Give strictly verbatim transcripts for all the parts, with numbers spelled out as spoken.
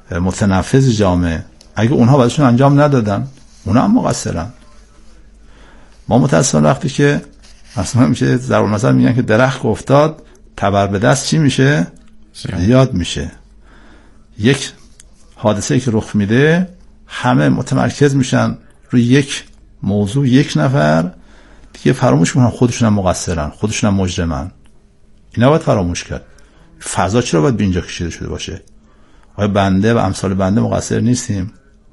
متنفذ جامعه، اگه اونها بعدشون انجام ندادن اونها هم مقصرن. ما متاسفانه وقتی که مثلا میشه ضرب مثلا میگن که درخت افتاد تبر به دست چی میشه؟ زیاد میشه. یک حادثه‌ای که رخ میده همه متمرکز میشن روی یک موضوع، یک نفر دیگه فراموش میکنن خودشون هم مقصرن، خودشون هم مجرمن. اینا باید فراموش کرد. فضا چرا باید به اینجا کشیده شده باشه؟ آیا بنده و امثال بنده مقصر نیستیم؟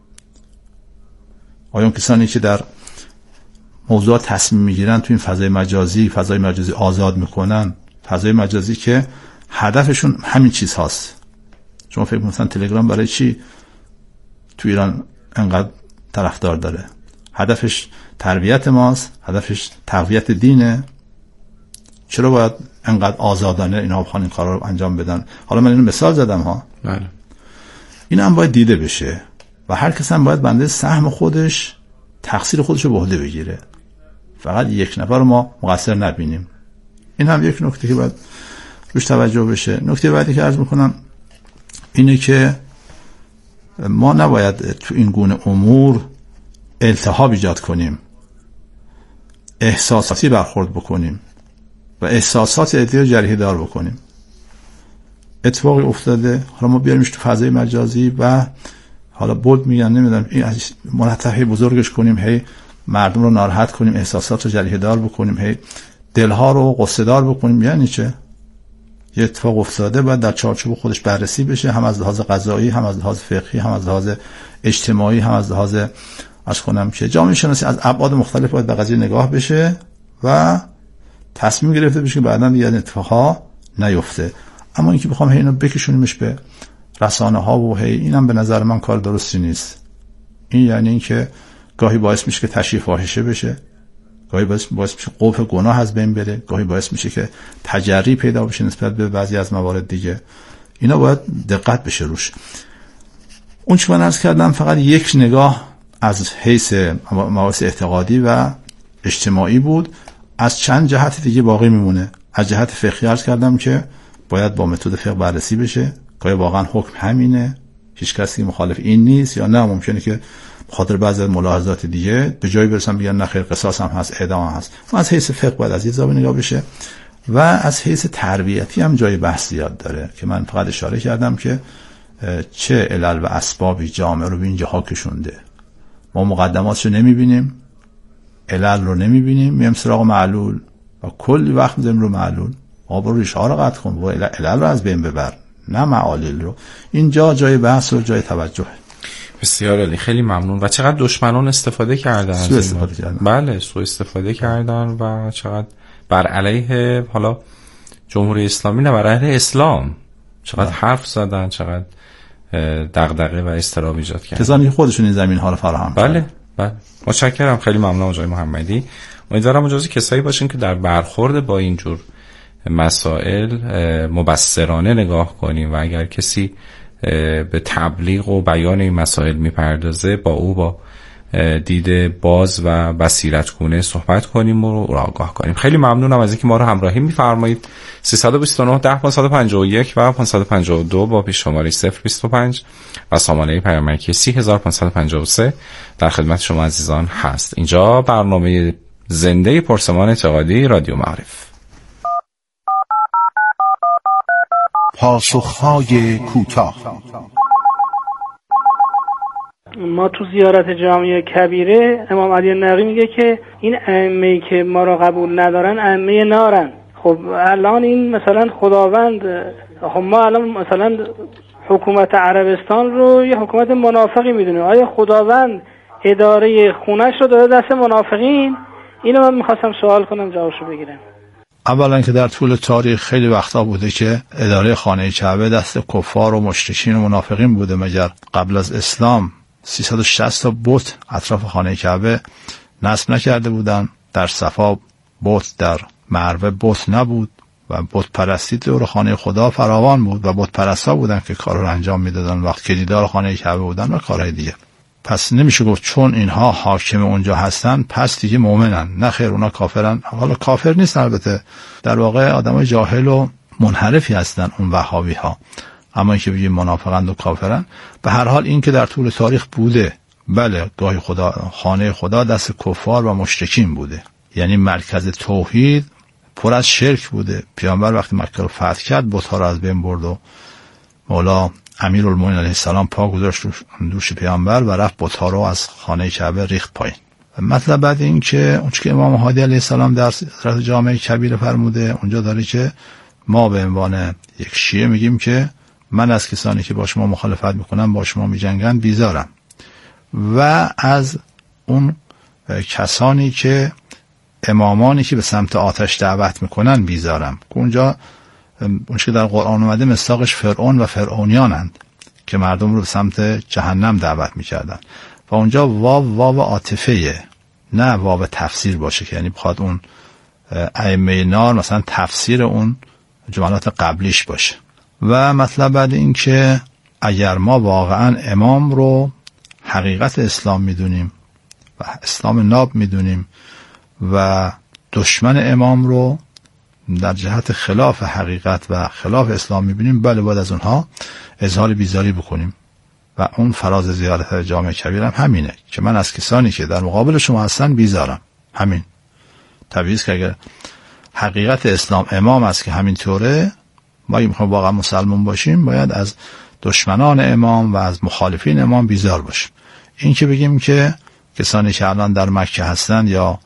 آیا اون کسانی که در موضوع تصمیم میگیرن تو این فضای مجازی، فضای مجازی آزاد میکنن، فضای مجازی که هدفشون همین چیز هاست. شما فکر مثلا تلگرام برای چی تو ایران انقدر طرفدار داره؟ هدفش تربیت ماست، هدفش تقویت دینه. چرا باید انقدر آزادانه اینا بخوان این کارا رو انجام بدن؟ حالا من اینو مثال زدم ها. بله. این هم باید دیده بشه و هر کس هم باید بنده سهم خودش، تقصیر خودش رو به عهده بگیره. فقط یک نفر رو ما مقصر نبینیم. این هم یک نکته که باید روش توجه بشه. نکته بعدی که عرض میکنم اینه که ما نباید تو این گونه امور التهاب ایجاد کنیم، احساساتی برخورد بکنیم و احساسات ادعای جریحه دار بکنیم. اتفاقی افتاده، حالا ما بیاریمش تو فضای مجازی و حالا بود میگن نمیدونم این مرتبه بزرگش کنیم، هی مردم رو ناراحت کنیم، احساسات رو جریحه دار بکنیم، هی دلها رو غصه دار بکنیم. یعنی چه؟ یه اتفاق افتاده باید در چارچوب خودش بررسی بشه، هم از لحاظ قضایی، هم از لحاظ فقهی، هم از لحاظ اجتماعی، هم از لحاظ از کنم که جامعه شناسی از ابعاد مختلف باید به قضیه نگاه بشه و تصمیم گرفته بشه که بعداً دیگه اتفاقا نیفته. اما اینکه بخوام هی اینو بکشونیمش به رسانه ها و هی اینم به نظر من کار درستی نیست. این یعنی اینکه گاهی باعث میشه که تشریح فاحشه بشه، گاهی باعث باعث میشه قبح گناه از بین بره، گاهی باعث میشه که تجری پیدا بشه نسبت به بعضی از موارد دیگه. اینا باید دقت بشه روش. اون چه من عرض کردم فقط یک نگاه از حیث مباحث اعتقادی و اجتماعی بود. از چند جهت دیگه باقی میمونه. از جهت فقهی عرض کردم که باید با متد فقه بررسی بشه که آیا حکم همینه، هیچ کسی مخالف این نیست، یا نه ممکنه که بخاطر بعضی از ملاحظات دیگه به جایی برسن بگن نه خیر قصاص هم هست، اعدام هم هست. از حیث فقه باید از این زاویه نگاه بشه و از حیث تربیتی هم جای بحث زیاد داره که من فقط اشاره کردم که چه علل و اسبابی جامعه رو به این جاها کشونده. ما مقدماتشو نمیبینیم، علل رو نمیبینیم، میام سراغ معلول و کلی وقت میذاریم رو معلول. آب رو ریشه ها رو قطع کن و علل رو از بین ببر، نه معالل رو. اینجا جای بحث و جای توجه. بسیار عالی، خیلی ممنون. و چقدر دشمنان استفاده کردن از سوء استفاده کردن. بله سوء استفاده کردن و چقدر بر علیه حالا جمهوری اسلامی نه بر علیه اسلام چقدر حرف زدن، چقدر دغدغه و اضطراب ایجاد کردن. کسانی که خودشون این زمین ها رو فراهم کردن. بله بله متشکرم، خیلی ممنونم آقای محمدی. امیدوارم اجازه کسایی باشین که در برخورد با اینجور مسائل مبصرانه نگاه کنیم و اگر کسی به تبلیغ و بیان این مسائل میپردازه با او با دید باز و بصیرتگونه صحبت کنیم و رو آگاه کنیم. خیلی ممنونم از اینکه ما رو همراهی میفرمایید. سه دو نه ده پانصد و پنجاه و یک و پانصد و پنجاه و دو با پیش شماره صفر بیست و پنج و سامانه پیامکی سی هزار و پانصد و پنجاه و سه در خدمت شما عزیزان هست. اینجا برنامه زنده پرسمان اعتقادی رادیو معارف. پاسخهای کوتاه. ما تو زیارت جامع کبیره امام علی نقی میگه که این ائمه‌ای که ما را قبول ندارن ائمه نارن. خب الان این مثلا خداوند، خب ما الان مثلا حکومت عربستان رو یه حکومت منافقی میدونه. آیا خداوند اداره خونش رو داده دست منافقین؟ اینو من میخواستم سوال کنم جوابشو بگیرم. اولا که در طول تاریخ خیلی وقتا بوده که اداره خانه کعبه دست کفار و مشرکین و منافقین بوده. مگر قبل از اسلام سیصد و شصت تا بت اطراف خانه کعبه نصب نکرده بودن؟ در صفا بت، در مروه بت نبود و بت پرستی دور خانه خدا فراوان بود و بت پرستا بودن که کار رو انجام میدادن وقت که دیدار خانه کعبه بودن و کارهای دیگه. پس نمیشه گفت چون اینها حاکم اونجا هستن پس دیگه مؤمنن. نه خیر، اونا کافرن. حالا کافر نیستن، البته در واقع آدمای جاهل و منحرفی هستن اون وهابی ها، اما اینکه بگیم منافقند و کافرن، به هر حال این که در طول تاریخ بوده. بله، گاهی خدا خانه خدا دست کفار و مشرکین بوده، یعنی مرکز توحید پر از شرک بوده. پیامبر وقتی مکه رو فتح کرد بت‌ها رو از بین برد و مولا امیرالمومنین علیه السلام پا گذاشت دوش پیامبر و رفت بت‌ها رو از خانه کعبه ریخت پایین. مطلب بعد این که اون که امام هادی علیه السلام در حضرت جامع کبیر فرموده، اونجا داره که ما به عنوان یک شیعه میگیم که من از کسانی که با شما مخالفت میکنن، با شما میجنگن بیزارم، و از اون کسانی که امامانی که به سمت آتش دعوت میکنن بیزارم. اونجا اون که در قرآن اومده مصداقش فرعون و فرعونیانند که مردم رو به سمت جهنم دعوت میکردن و اونجا واو واو عاطفیه، نه واو تفسیر باشه که یعنی بخواد اون ائمه نار مثلا تفسیر اون جملات قبلیش باشه. و مطلب بعد این که اگر ما واقعا امام رو حقیقت اسلام میدونیم و اسلام ناب میدونیم و دشمن امام رو در جهت خلاف حقیقت و خلاف اسلام میبینیم، بله باید از اونها اظهار بیزاری بکنیم. و اون فراز زیارت جامع کبیر هم همینه که من از کسانی که در مقابل شما هستن بیزارم. همین طبیعیه که اگر حقیقت اسلام امام است که همین طوره، ما اگه میخوایم واقعا مسلمان باشیم باید از دشمنان امام و از مخالفین امام بیزار باشیم. این که بگیم که کسانی که الان در مکه هستن یا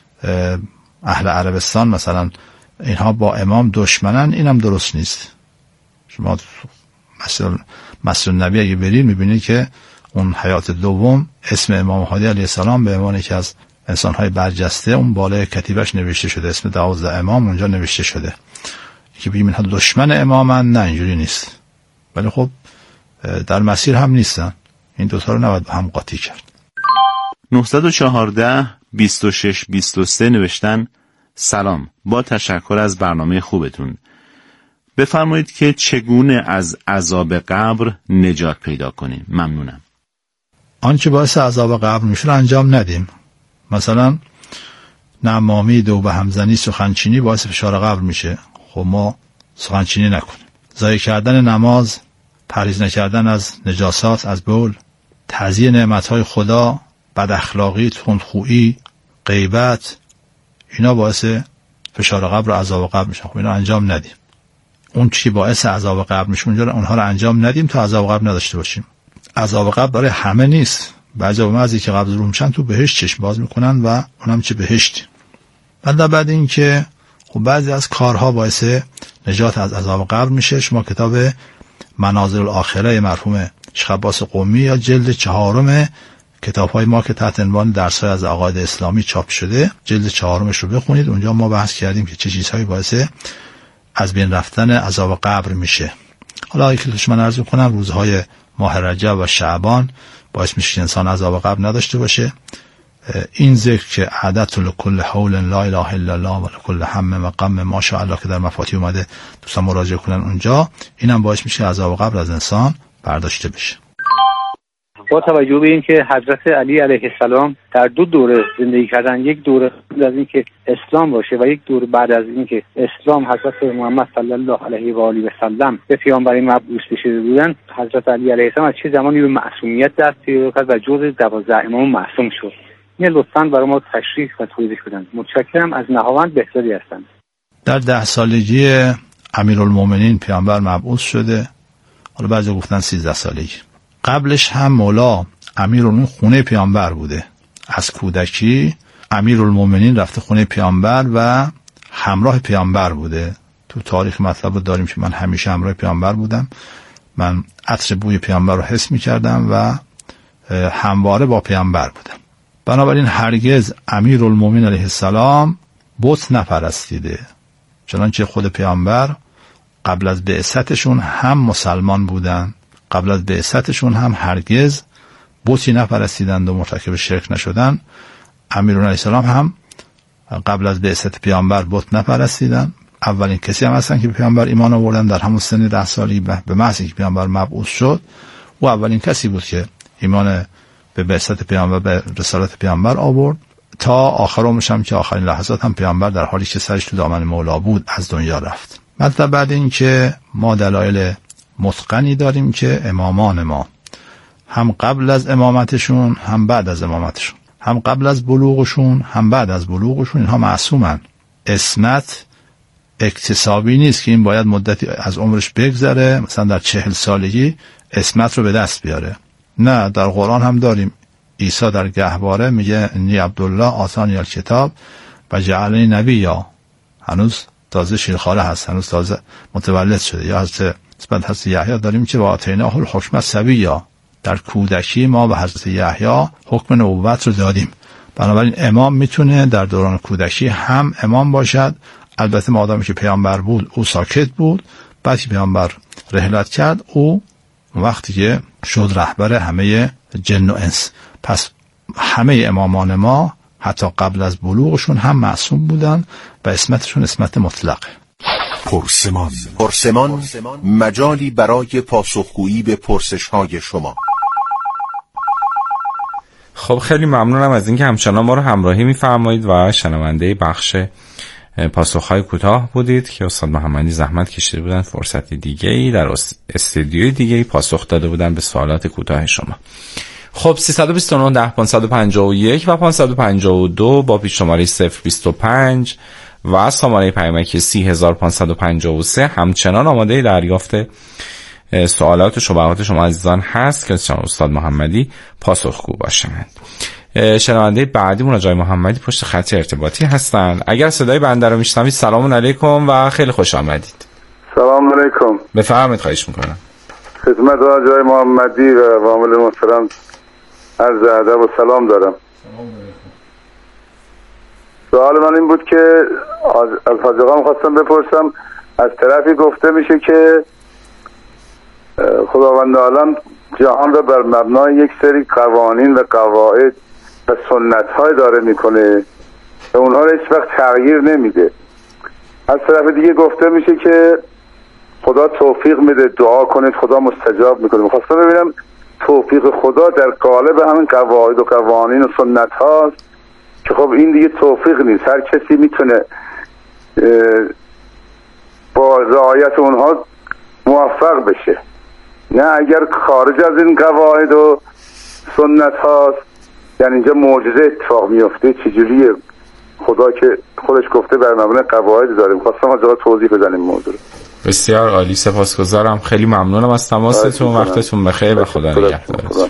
اهل عربستان مثلا اینها با امام دشمنن، اینم درست نیست. شما مثلا مسجد نبی اگه برید میبینید که اون حیات دوم اسم امام هادی علیه السلام به عنوان یکی از انسان‌های برجسته اون بالای کتیبش نوشته شده، اسم دوازده امام اونجا نوشته شده. که بگیم اینها دشمن امامن، نه اینجوری نیست. ولی خب در مسیر هم نیستن، این دوتا رو نباید هم قاطی کرد. نهصد و چهارده بیست و شش بیست و سه نوشتن سلام، با تشکر از برنامه خوبتون. بفرمایید که چگونه از عذاب قبر نجات پیدا کنیم؟ ممنونم. آنچه باعث عذاب قبر میشه انجام ندیم. مثلا نمامی، دوبه همزنی، سخنچینی باعث فشار قبر میشه. خب ما سخنچینی نکنیم. ضایع کردن نماز، پرهیز نکردن از نجاسات، از بول، تعزیه نعمتهای خدا، بد اخلاقی، تندخویی، غیبت، اینا باعث فشار قبر و عذاب قبر میشن. خب اینا انجام ندیم. اون چی باعث عذاب قبر میشه اونجا اونها رو انجام ندیم تا عذاب قبر نداشته باشیم. عذاب قبر برای همه نیست. بعضی بعضی که قبر رو میشن تو بهشت چشم باز میکنن و اونم چه بهشتی. بعد بعد این که خب بعضی از کارها باعث نجات از عذاب قبر میشه. شما کتاب منازل الاخره مرحوم شیخ عباس قمی یا جلد چهارم کتاب‌های ما که تحت عنوان درس‌های از عقاید اسلامی چاپ شده، جلد چهارمش رو بخونید. اونجا ما بحث کردیم که چه چیزهایی باعث از بین رفتن عذاب قبر میشه. حالا اگه که من عرض می‌کنم روزهای ماه رجب و شعبان باعث میشه که انسان عذاب قبر نداشته باشه. این ذکر که عدت لکل حول لا اله الا الله و لکل هم و غم ما شاء الله که در مفاتیح اومده، دوستان مراجعه کنن اونجا، اینم باعث میشه عذاب قبر از انسان برداشته بشه. با توجه به این که حضرت علی علیه السلام در دو دوره زندگی کردن، یک دوره از این که اسلام باشه و یک دوره بعد از این که اسلام حضرت محمد صلی الله علیه و آله و سلم به پیامبری مبعوث شده بودن، حضرت علی علیه السلام از چه زمانی به معصومیت دست پیدا کرد و جزء دوازده امام معصوم شد. این لطفاً برای ما تشریح و توضیح بدن. متشکرم، از نهاوند بهتری هستند. در ده سالگی امیرالمومنین پیامبر مبعوث شده. حالا بعضی گفتن سیزده سالگی. قبلش هم مولا امیرالمومنین خونه پیامبر بوده. از کودکی امیرالمومنین رفته خونه پیامبر و همراه پیامبر بوده. تو تاریخ مطلب داریم که من همیشه همراه پیامبر بودم. من عطر بوی پیامبر رو حس می کردم و همواره با پیامبر بودم. بنابراین هرگز امیرالمومنین علیه السلام بت نپرستیده. چنانچه خود پیامبر قبل از بعثتشون هم مسلمان بودن، قبل از بعثتشون هم هرگز بتی نپرستیدند و مرتکب شرک نشدن. امیرالمومنین علیه السلام هم قبل از بعثت پیامبر بت نپرستیدن. اولین کسی هم هستن که به پیامبر ایمان آوردن در همون سن ده سالی به محض اینکه پیامبر مبعوث شد. و اولین کسی بود که ایمان به بعثت پیامبر، به رسالت پیامبر آورد. تا آخر عمرش هم که آخرین لحظات هم پیامبر در حالی که سرش تو دامن مولا بود از دنیا رفت. مطلب بعد این که ما دلایل متقنی داریم که امامان ما هم قبل از امامتشون هم بعد از امامتشون، هم قبل از بلوغشون هم بعد از بلوغشون، اینها معصومن. عصمت اکتسابی نیست که این باید مدتی از عمرش بگذره مثلا در چهل سالگی عصمت رو به دست بیاره. نه، در قرآن هم داریم. عیسی در گهواره میگه انی عبدالله آتانی الکتاب و جعلنی نبیا، هنوز تازه شیرخواره هست، هنوز تازه متولد شده. یا حضرت اسمت حضرت یحیی داریم که و آتیناه الحکم صبیا، در کودکی ما به حضرت یحیی حکم نبوت رو دادیم. بنابراین امام میتونه در دوران کودکی هم امام باشد. البته ما آدمی که پیامبر بود او ساکت بود، بعد که پیامبر رحلت کرد او وقتی که شد رهبر همه جن و انس. پس همه امامان ما حتی قبل از بلوغشون هم معصوم بودن و اسمتشون اسمت مطلقه. پرسمان پرسمان مجالی برای پاسخگویی به پرسش‌های شما. خب خیلی ممنونم از اینکه همچنان ما رو همراهی می‌فرمایید و شنونده بخش پاسخ‌های کوتاه بودید که استاد محمدی زحمت کشیده بودن فرصت دیگه‌ای در استودیوی دیگه‌ای پاسخ داده بودن به سوالات کوتاه شما. خب سیصد و بیست و نه ده پانصد و پنجاه و یک و پانصد و پنجاه و دو با پیش شماره صفر بیست و پنج و شماره پیامک سی هزار پانصد و پنجاه و سه همچنان آماده دریافت سوالات و شبهات شما عزیزان هست که استاد محمدی پاسخگو باشند. شنونده بعدیمون آقای محمدی پشت خط ارتباطی هستن. اگر صدای بنده رو میشنوید سلام علیکم و خیلی خوش آمدید. سلام علیکم. بفرمایید، خواهش میکنم. خدمت آقای محمدی و عامل محترم عرض ادب و سلام دارم. سوال من این بود که از حاج آقا خواستم بپرسم، از طرفی گفته میشه که خداوند عالم جهان را بر مبنای یک سری قوانین و قواعد و سنت های داره میکنه و اونها رو هیچ وقت تغییر نمیده. از طرف دیگه گفته میشه که خدا توفیق میده، دعا کنید خدا مستجاب میکنه. میخواستم ببینم توفیق خدا در قالب همین قواعد و قوانین و سنت هاست که خب این دیگه توفیق نیست، هر کسی میتونه با رعایت اونها موفق بشه. نه اگر خارج از این قواعد و سنت هاست یعنی اینجا معجزه اتفاق میفته. چجوریه؟ خدا که خودش گفته بر مبنای قواعد داره. می‌خواستم از توضیح بدم این موضوع. بسیار عالی، سپاسگزارم. خیلی ممنونم از تماستون. وقتتون بخیر و خدا نگهدارتون.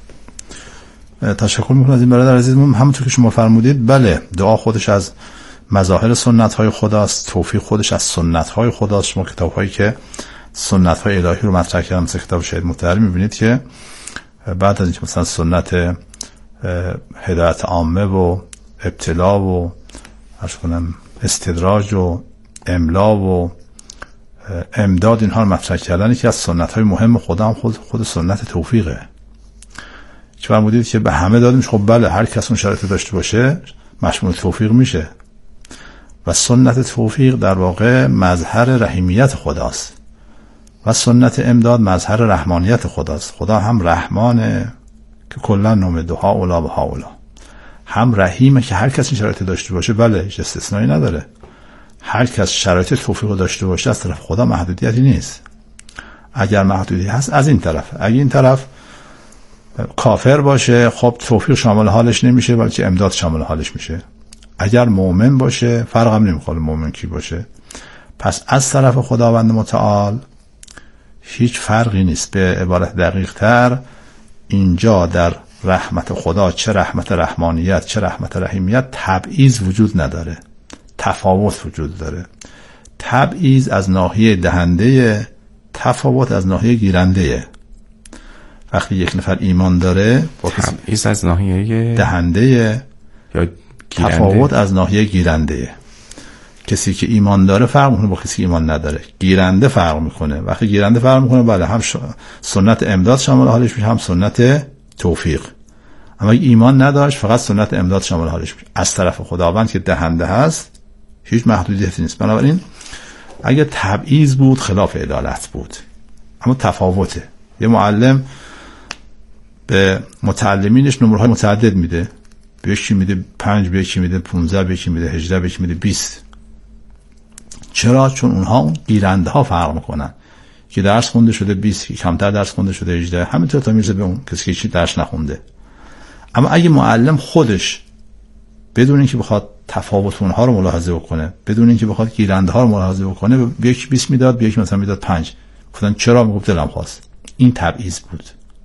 تشکر میکنم از این برادر عزیزمون. همونطور که شما فرمودید بله، دعا خودش از مظاهر سنت های خداست، توفیق خودش از سنت های خداست. شما کتاب هایی که سنت های الهی رو مطرح کردن مثل کتاب شهید مطهری میبینید که بعد از اینکه مثلا سنت هدایت عامه و ابتلا و عرض کنم استدراج و املا و امداد اینها رو مطرح کردن، که از سنت های مهم خدا هم خود خود سنت توفیقه. که فرمودید که به همه دادیم. خب بله، هر کس اون شرایط داشته باشه مشمول توفیق میشه و سنت توفیق در واقع مظهر رحیمیت خداست و سنت امداد مظهر رحمانیت خداست. خدا هم رحمانه که کلا نوم دعا اولا و هاولا، هم رحیمه که هر کسی شرایط داشته باشه بله هیچ استثنایی نداره. هر کس شرایط توفیق داشته باشه از طرف خدا محدودیتی نیست. اگر محدودیتی هست از این طرف، اگر این طرف کافر باشه خب توفیق شامل حالش نمیشه بلکه امداد شامل حالش میشه. اگر مؤمن باشه فرق هم نمیکنه مؤمن کی باشه. پس از طرف خداوند متعال هیچ فرقی نیست. به عبارت دقیق تر اینجا در رحمت خدا چه رحمت رحمانیت چه رحمت رحیمیت تبعیض وجود نداره، تفاوت وجود داره. تبعیض از ناحیه دهنده، تفاوت از ناحیه گیرنده. وقتی یک نفر ایمان داره با کسی تبعیض از ناحیه دهنده یا گیرنده. تفاوت از ناحیه گیرنده. کسی که ایمان داره فرق میکنه با کسی که ایمان نداره. گیرنده فرق میکنه. وقتی گیرنده فرق میکنه بله هم ش... سنت امداد شامل حالش میشه هم سنت توفیق. اما ایمان نداشت فقط سنت امداد شامل حالش میشه. از طرف خداوند که دهنده هست هیچ محدودیتی نیست. بنابراین اگه تبعیض بود خلاف عدالت بود. اما تفاوته. یه معلم به متعلمینش نمره های متعدد میده. به یکی میده پنج، به یکی میده پونزده، به یکی میده هجده، به یکی میده بیست. چرا؟ چون اونها گیرنده ها فرق میکنن. که درس خونده شده بیست، کمتر درس خونده شده هجده، همینطور تا میرسه به اون کسی که هیچ درس نخونده. اما اگه معلم خودش بدون اینکه بخواد تفاوت اونها رو ملاحظه بکنه، بدون اینکه بخواد گیرنده ها رو ملاحظه بکنه، به یک بیست میداد، به یک مثلا میداد پنج، گفتن چرا؟ میگفت دلم خواست. این تبعیض بود.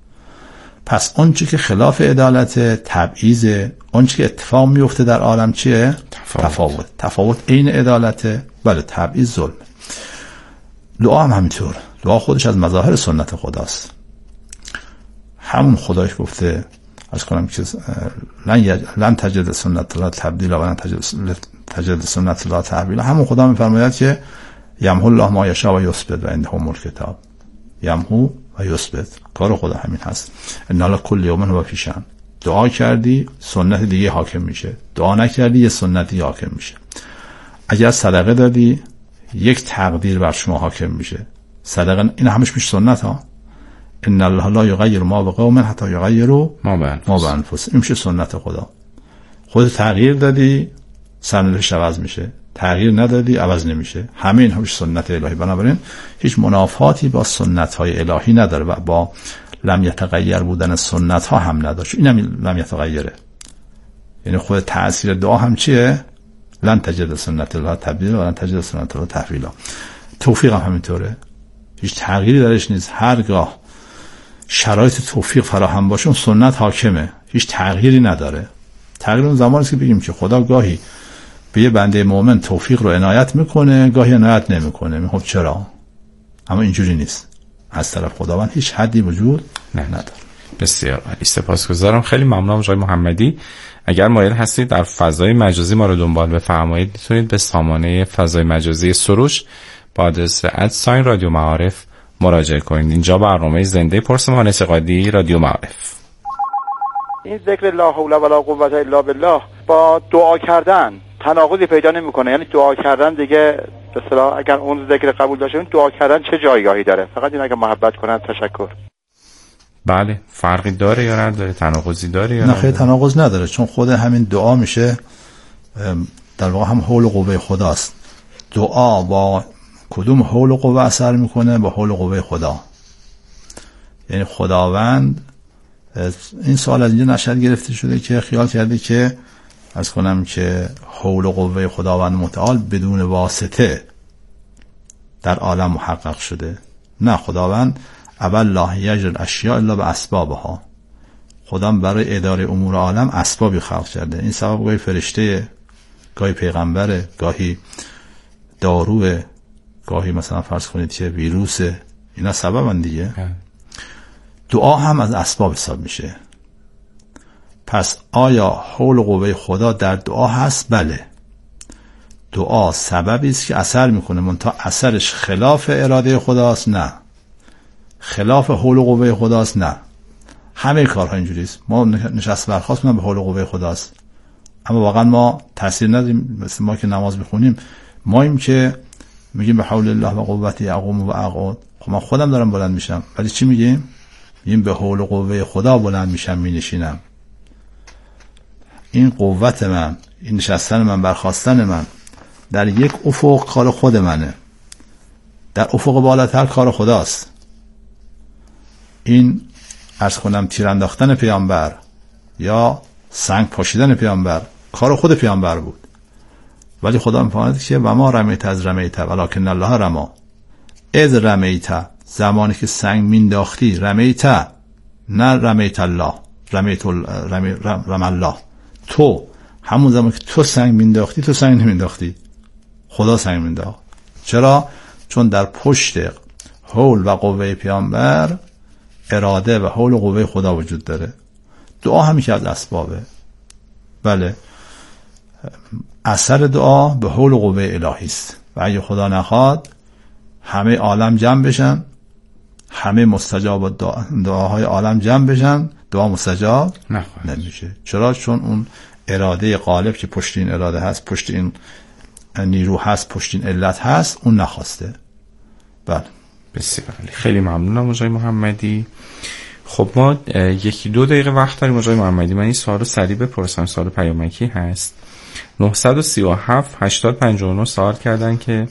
پس اون چیزی که خلاف عدالت تبعیض، اون چیزی که اتفاق میفته در عالم چیه؟ تفاوت. تفاوت, تفاوت عین عدالته. بله، تبعیض ظلم. دعا هم همینطور. دعا خودش از مظاهر سنت خداست. همون خداش گفته از کنم که لن لن تجد سنت الله تبدیلا و لن تجد سنت الله تحویلا. همون خدا میفرماید که یمحو الله ما یشاء و یثبت و عنده ام الکتاب. یمحو و یثبت، کار خدا همین هست. ان الله کل یوم هو فی شأن. دعا کردی سنت دیگه حاکم میشه، دعا نکردی یه سنت دیگه حاکم میشه. اگر صدقه دادی یک تقدیر بر شما حاکم میشه. صدقه این همش میشه سنت ها. ان الله لا یغیر ما بقوم حتی یغیروا ما بانفسهم. این میشه سنت خدا. خود تغییر دادی سرنوشت عوض میشه، تغییر ندادی عوض نمیشه. همه این همش سنت الهی. بنابراین هیچ منافاتی با سنت های الهی نداره و با لم یتغیر بودن سنت ها هم نداره. این هم لم یتغیره، یعنی خود تأثیر دعا هم چیه؟ لن تجد سنت الله تبدیلا و لن تجد سنت الله تحویلا. توفیق هم همینطوره، هیچ تغییری درش نیست. هرگاه شرایط توفیق فراهم باشه اون سنت حاکمه، هیچ تغییری نداره. تغییر اون زمانی است که بگیم که خدا گاهی به یه بنده مؤمن توفیق رو عنایت میکنه، گاهی عنایت نمیکنه. خب چرا؟ اما اینجوری نیست. از طرف خداوند هیچ حدی وجود نه نداره. بسیار عالی، سپاسگزارم. خیلی ممنونم آقای محمدی. اگر مایل هستید در فضای مجازی ما رو دنبال بفرمایید، میتونید به سامانه فضای مجازی سروش با آدرس ادساین رادیو معارف مراجعه کنید. اینجا برنامه زنده پرسمان اعتقادی رادیو معارف. این ذکر لا حول ولا قوت الا بالله با دعا کردن تناقضی پیدا نمیکنه. یعنی دعا کردن دیگه به اصطلاح اگر اون ذکر قبول داشته، دعا کردن چه جایگاهی داره؟ فقط این اگه محبت کنن. تشکر. بله، فرقی داره یا نداره؟ تناقضی داره یا نه؟ خیلی تناقض نداره، چون خود همین دعا میشه در واقع هم حول و قوه خداست. دعا با کدوم حول و قوه اثر میکنه؟ با حول و قوه خدا. یعنی خداوند، این سوال از اینجا نشأت گرفته شده که خیال کرده که از کنم که حول و قوه خداوند متعال بدون واسطه در عالم محقق شده. نه، خداوند اول لا یجری الاشیاء الا باسبابها. خدا برای اداره امور عالم اسبابی خلق کرده. این سبب گاهی فرشته، گاهی پیغمبره، گاهی داروه، گاهی مثلا فرض کنید که ویروسه. اینا سببن دیگه. دعا هم از اسباب حساب میشه. پس آیا حول و قوه خدا در دعا هست؟ بله. دعا سببی است که اثر میکنه، منتها اثرش خلاف اراده خداست؟ نه. خلاف حول و قوه خداست؟ نه. همه کارها اینجوری است. ما نشست برخاست کنیم به حول و قوه خداست، اما واقعا ما تاثیر نداریم. مثل ما که نماز میخونیم، مایم که میگیم به حول الله و قوته اقوم و اقعد. خب من خودم دارم بلند میشم، ولی چی میگیم؟ میگیم به حول و قوه خدا بلند میشم، مینشینم. این قوت من، این نشستن من، برخاستن من در یک افق کار خود منه، در افق بالاتر کار خداست. این عرض کنم تیر انداختن پیامبر یا سنگ پاشیدن پیامبر کار خود پیامبر بود، ولی خدا میفرماید که و ما رمیت از رمیت ولکن الله رما. اذ رمیت، زمانی که سنگ مینداختی، رمیت نه رمیت الله، رمیت رمی رم الله. تو همون زمانی که تو سنگ مینداختی، تو سنگ نمینداختی، خدا سنگ مینداخت. چرا؟ چون در پشت حول و قوه پیامبر اراده و حول و قوه خدا وجود داره. دعا همی که از اسبابه. بله، اثر دعا به حول و قوه الهی است و اگه خدا نخواد همه عالم جمع بشن، همه مستجاب دعاهای عالم جمع بشن، دعا مستجاب نمیشه. چرا؟ چون اون اراده غالب که پشت این اراده هست، پشت این نیرو هست، پشت این علت هست، اون نخواسته. بله، بسیار خیلی ممنونم آقای محمدی. خب ما یکی دو دقیقه وقت داریم آقای محمدی. من این سوال رو سریع بپرسم. سوال پیامکی هست. نه سه هفت هشتاد پنجاه و نه سوال کردن که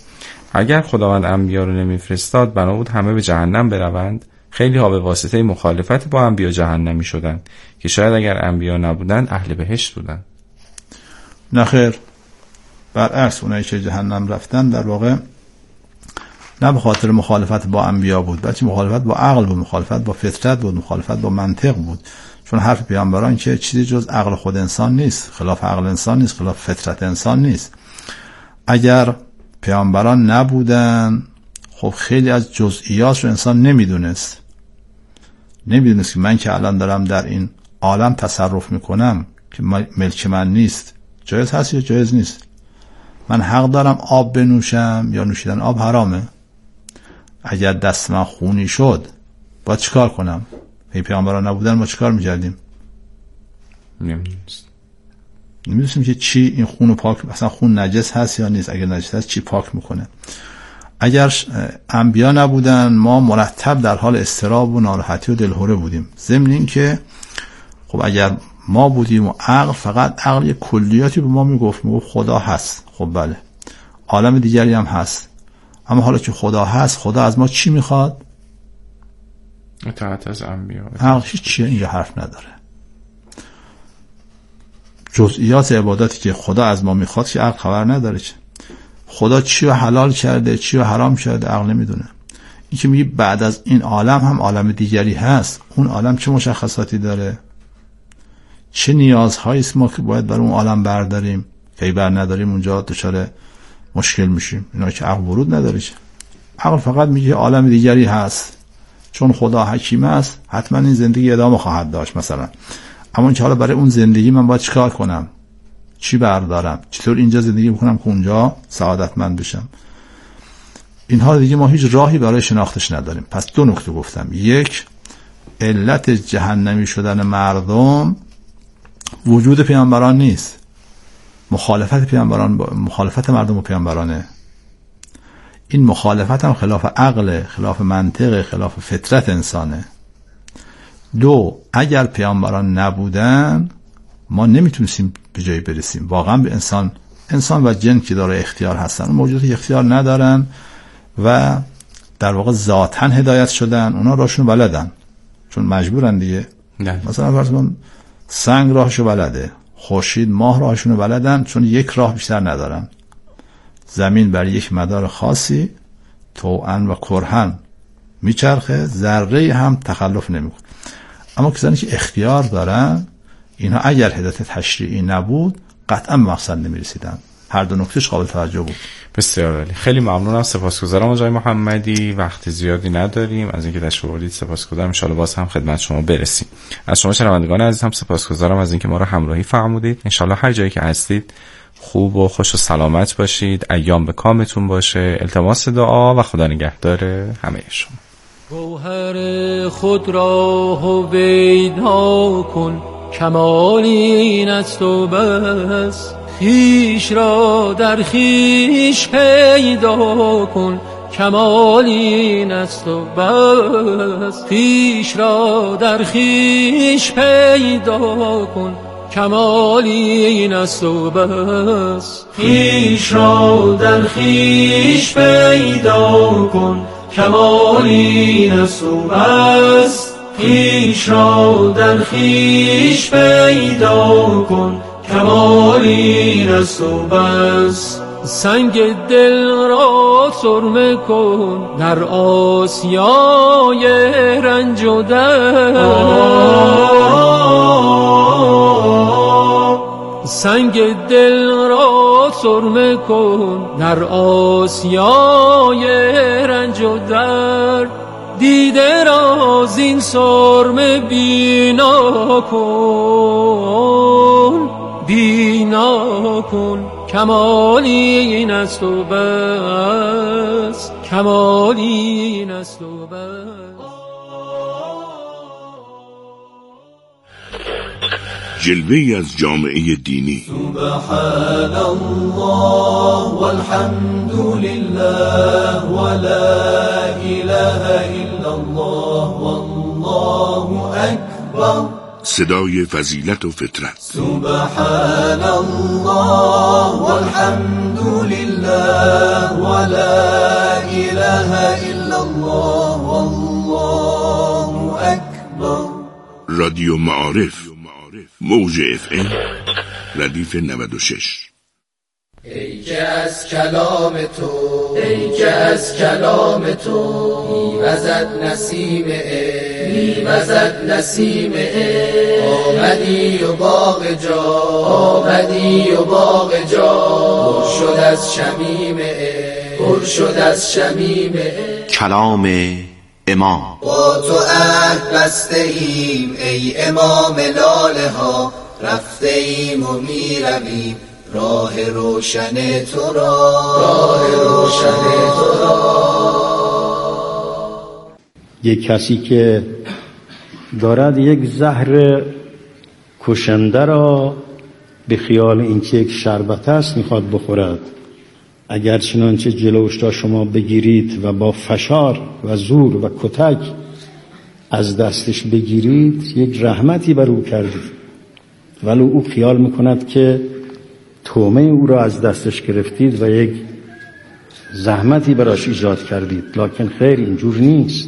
اگر خداوند انبیا رو نمیفرستاد بنا بود همه به جهنم بروند. خیلی ها به واسطه مخالفت با انبیا جهنمی شدند که شاید اگر انبیا نبودند اهل بهشت بودند. نخیر، برعکس اونایی که جهنم رفتن در واقع نه به خاطر مخالفت با انبیا بود، بلکه مخالفت با عقل بود، مخالفت با فطرت بود، مخالفت با منطق بود. چون حرف پیامبران که چیزی جز عقل خود انسان نیست، خلاف عقل انسان نیست، خلاف فطرت انسان نیست. اگر پیامبران نبودن خب خیلی از جزئیات رو انسان نمیدونست. نمیدونست که من که الان دارم در این عالم تصرف میکنم که ملک من نیست، جایز هست یا جایز نیست. من حق دارم آب بنوشم یا نوشیدن آب حرامه. اگر دست من خونی شد باید چیکار کنم؟ هی پیامبران نبودن ما چیکار میکردیم؟ نمیدونست. نمیدونستیم که چی این خونو پاک، مثلا خون نجس هست یا نیست، اگر نجس هست چی پاک میکنه. اگر انبیا نبودن ما مرتب در حال اضطراب و ناراحتی و دلهره بودیم. ضمن این که خب اگر ما بودیم و عقل، فقط عقل یک کلیاتی به ما میگفت، میگفت خدا هست. خب بله، عالم دیگری هم هست، اما حالا که خدا هست خدا از ما چی میخواد؟ اطاعت از انبیا. عقل هیچ چیه اینجا حرف نداره. جزئیات عبادتی که خدا از ما میخواد که عقل خبر نداره. چه خدا چی رو حلال کرده چی رو حرام کرده عقل نمیدونه. این که میگه بعد از این عالم هم عالم دیگری هست، اون عالم چه مشخصاتی داره، چه نیازهایی است ما که باید برای اون عالم برداریم که ای بر نداریم اونجا دچار مشکل میشیم. اینا که عقل ورود نداره. چه عقل فقط میگه عالم دیگری هست، چون خدا حکیم است حتما این زندگی ادامه خواهد داشت مثلا. اما اینکه حالا برای اون زندگی من باید چیکار کنم، چی بردارم، چطور اینجا زندگی بکنم که اونجا سعادتمند بشم، اینها دیگه ما هیچ راهی برای شناختش نداریم. پس دو نکته گفتم. یک، علت جهنمی شدن مردم وجود پیامبران نیست، مخالفت پیامبران با مخالفت مردم و پیامبرانه. این مخالفت هم خلاف عقل، خلاف منطق، خلاف فطرت انسانه. دو، اگر پیامبران نبودن ما نمیتونستیم به جایی برسیم. واقعا به انسان انسان و جن که داره اختیار هستن، اون موجوداتی اختیار ندارن و در واقع ذاتاً هدایت شدن، اونا راهشون بلدن چون مجبورن دیگه. نه. مثلا فرض کن سنگ راهشو بلده، خورشید ماه راهشونو بلدن چون یک راه بیشتر ندارن. زمین بر یک مدار خاصی طوعاً و کرهاً میچرخه، ذره هم تخلف نمیکنه. اما کسانی که اختیار دارن اینها اگر هدایت تشریعی نبود قطعا به مقصد نمیرسیدن. هر دو نکتهش قابل توجه بود. بسیار عالی، خیلی ممنونم، سپاسگزارم آقای محمدی. وقت زیادی نداریم، از اینکه تشریف آوردید سپاسگزارم. ان شاءالله باز هم خدمت شما برسیم. از شما شنوندگان عزیز هم سپاسگزارم از اینکه ما رو همراهی فرمودید. ان شاءالله هر جایی که هستید خوب و خوش و سلامت باشید، ایام به کامتون باشه. التماس دعا و خدا نگهدار همه شما. گوهر خود را هویدا کن، کمال این است و بس. خویش را در خویش پیدا کن، کمال این است و بس. خویش را در خویش پیدا کن، کمال این است و بس. خویش را در خویش پیدا کن، کمال این است و بس. خویش را در خویش پیدا کن، کمال این است و بس. سنگ دل را سرمه کن در آسیای رنج و درد. سنگ دل را سرمه کن در آسیای رنج و درد. دیده را زین سرمه بینا کن، بینا کن، کمال این است و بس. کمال این است و بس. جلوه‌ای از جامعه دینی. سبحان الله والحمد لله ولا اله الا الله والله اکبر. صدای فضیلت و فطرت. سبحان الله والحمد لله ولا اله الا الله والله اکبر. رادیو معارف، موج اف ام ردیف نود و شش. ای که از کلام تو ای که از کلام تو میوزد نسیم عشق میوزد نسیم عشق. آمدی و باغ جا آمدی و باغ جا پر شد از شمیم عشق پر شد از شمیم عشق. کلام امام. با تو عهد بسته ایم ای امام لاله ها، رفته ایم و میرویم راه روشن تو را راه روشن تو را. یک کسی که دارد یک زهر کشنده را به خیال اینکه یک شربت است میخواد بخورد، اگر چنانچه جلوش را شما بگیرید و با فشار و زور و کتک از دستش بگیرید، یک رحمتی بر او کردید، ولی او خیال میکند که تومه او را از دستش گرفتید و یک زحمتی براش ایجاد کردید. لکن خیر، اینجور نیست.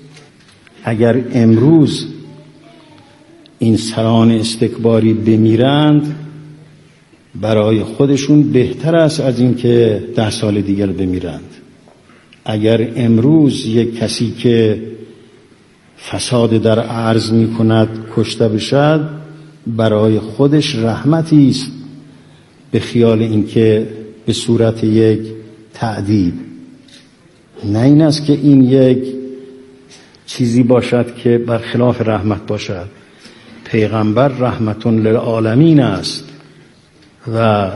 اگر امروز این سران استکباری بمیرند، برای خودشون بهتر است از این که ده سال دیگر بمیرند. اگر امروز یک کسی که فساد در ارض می کند کشته بشد، برای خودش رحمتی است به خیال اینکه به صورت یک تعذیب. نه این است که این یک چیزی باشد که برخلاف رحمت باشد. پیغمبر رحمت للعالمین است و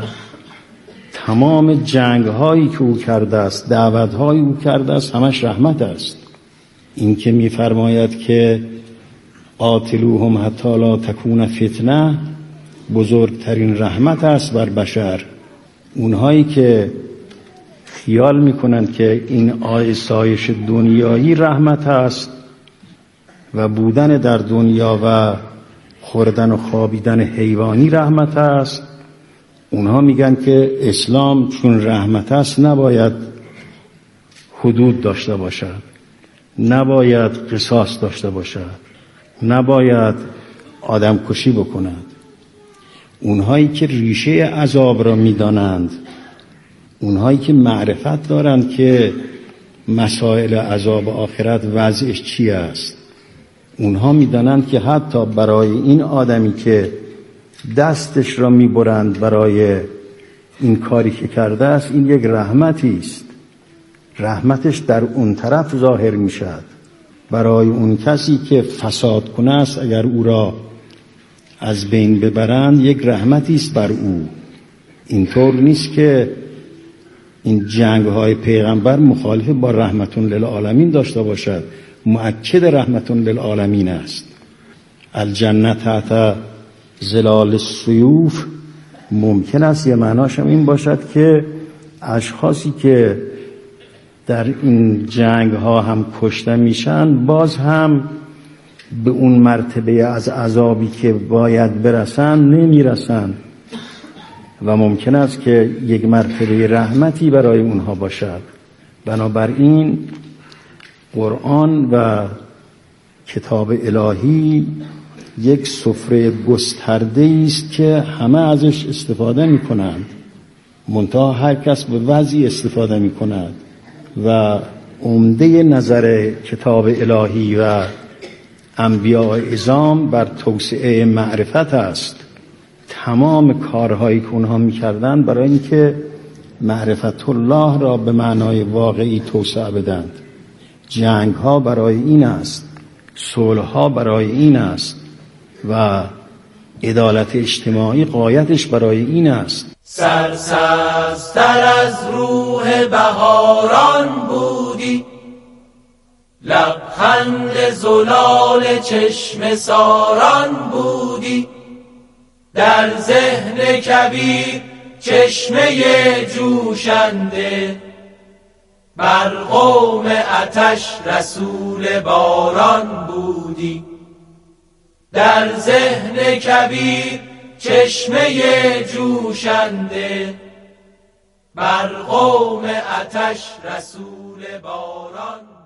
تمام جنگ هایی که او کرده است، دعوت هایی او کرده است، همش رحمت است. این که می فرماید که قاتلوهم حتی لا تکون فتنه، بزرگترین رحمت است بر بشر. اونهایی که خیال میکنند که این آسایش دنیایی رحمت است و بودن در دنیا و خوردن و خوابیدن حیوانی رحمت است، اونها میگن که اسلام چون رحمت است نباید حدود داشته باشد، نباید قصاص داشته باشد، نباید آدم کشی بکند. اونهایی که ریشه عذاب را میدانند، اونهایی که معرفت دارند که مسائل عذاب آخرت وضعش چی است، اونها میدانند که حتی برای این آدمی که دستش را میبرند برای این کاری که کرده است، این یک رحمتی است. رحمتش در اون طرف ظاهر میشد. برای اون کسی که فساد کنه است، اگر او را از بین ببرند، یک رحمتی است بر او. اینطور نیست که این جنگ های پیغمبر مخالف با رحمتون للعالمین داشته باشد، مؤکد رحمتون للعالمین است. الجنه تحت ظلال السیوف ممکن است یه معناش هم این باشد که اشخاصی که در این جنگ ها هم کشته میشن، باز هم به اون مرتبه از عذابی که باید برسن نمیرسن و ممکن است که یک مرتبه رحمتی برای اونها باشد. بنابراین قرآن و کتاب الهی یک سفره گسترده است که همه ازش استفاده می کنند، منتها هر کس به وضعی استفاده می کند و عمده نظر کتاب الهی و انبیاء اعظام بر توسعه معرفت است. تمام کارهایی که اونها میکردن برای اینکه معرفت الله را به معنای واقعی توسعه بدند. جنگ ها برای این است، صلح ها برای این است و عدالت اجتماعی غایتش برای این است. سرسبزتر از روح بهاران بودی، لبخند زلال چشم ساران بودی، در ذهن کبیر چشمه جوشنده، بر قوم آتش رسول باران بودی. در ذهن کبیر چشمه جوشنده، بر قوم آتش رسول باران.